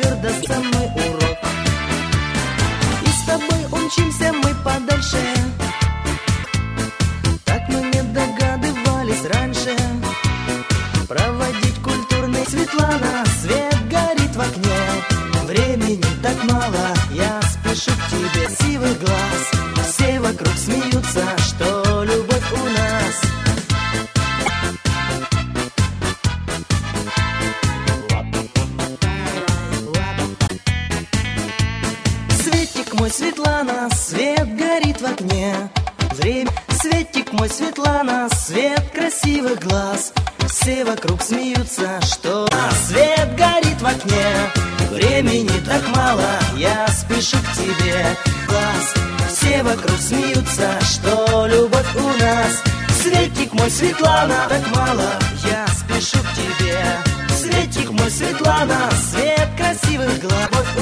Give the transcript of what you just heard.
вечер даст самый урок. И с тобой умчимся мы подальше. Так мы не догадывались раньше. Проводить культурный. Светлана, свет горит в окне. Времени так мало, я спешу к тебе. Красивых глаз, все вокруг смеются, что любовь у нас. Светик мой, Светлана, свет горит в окне. Время, светик мой, Светлана, свет красивых глаз. Все вокруг смеются, что свет горит в окне. Времени так мало, я спешу к тебе. Глаз, все вокруг смеются, что любовь у нас. Светик мой, Светлана, так мало, я спешу к тебе. Светик мой, Светлана, свет красивых глаз.